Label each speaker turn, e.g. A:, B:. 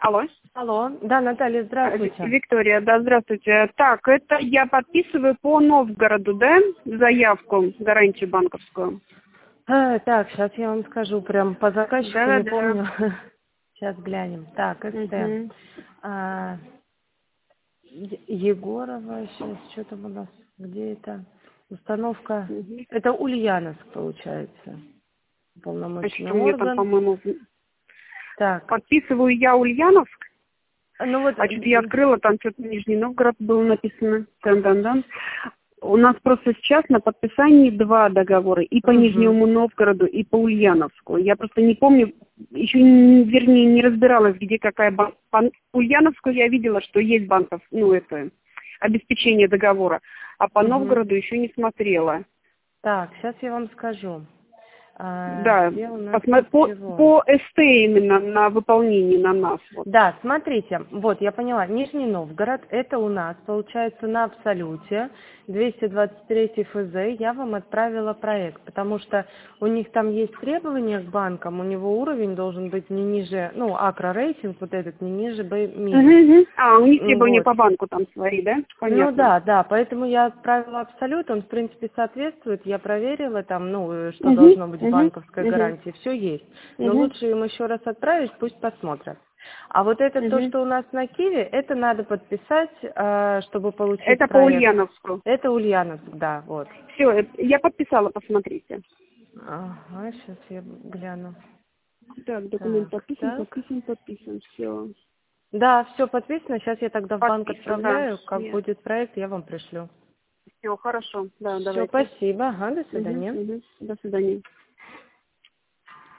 A: Алло.
B: Алло, да, Наталья, здравствуйте.
A: Виктория, да, здравствуйте. Так, это я подписываю по Новгороду, да, заявку, гарантию банковскую?
B: Так, сейчас я вам скажу, прям по заказчику
A: Да,
B: не
A: да.
B: помню. Сейчас глянем. Так, СТ.
A: Мгм.
B: Егорова, сейчас, что там у нас, где это? Установка.
A: Мгм.
B: Это Ульяновск, получается.
A: А
B: Полномочный
A: что мне там,
B: орган.
A: по-моему,
B: Так,
A: подписываю я Ульяновск,
B: ну вот,
A: а что-то я открыла, там что-то Нижний Новгород было написано. Дан-дан-дан. У нас просто сейчас на подписании 2 договора, и по
B: угу.
A: Нижнему Новгороду, и по Ульяновску. Я просто не помню, еще, вернее, не разбиралась, где какая банк. По Ульяновску я видела, что есть банков, ну, это, обеспечение договора, а по
B: Угу.
A: Новгороду еще не смотрела.
B: Так, сейчас я вам скажу.
A: Да,
B: Где у нас
A: по,
B: чего?
A: по СТ именно на выполнение на нас. Вот.
B: Да, смотрите, вот я поняла, Нижний Новгород, это у нас, получается, на Абсолюте, 223 ФЗ, я вам отправила проект, потому что у них там есть требования к банкам, у него уровень должен быть не ниже, ну, акро-рейтинг, вот этот, не ниже B-.
A: Угу. А, у них требования
B: Вот.
A: по банку там свои, да?
B: Ну
A: Понятно.
B: да, да, поэтому я отправила Абсолют, он в принципе соответствует, я проверила там, ну, что
A: Угу,
B: должно быть в
A: угу,
B: банковской
A: угу,
B: гарантии, все есть. Но
A: угу,
B: лучше им еще раз отправить, пусть посмотрят. А вот это то,
A: угу.
B: что у нас на Киеве, это надо подписать, чтобы получить
A: Это по
B: проект.
A: Ульяновску.
B: Это Ульяновск, да, вот.
A: Все, я подписала, посмотрите.
B: Ага, сейчас я гляну.
A: Так, документ
B: Так,
A: подписан,
B: так.
A: подписан, подписан. Все.
B: Да, все подписано, сейчас я тогда в банк
A: Подписан, да.
B: отправляю, как
A: Нет.
B: будет проект, я вам пришлю.
A: Все, хорошо. Да,
B: Все,
A: давайте.
B: спасибо, ага, до
A: Угу,
B: свидания.
A: угу. До свидания.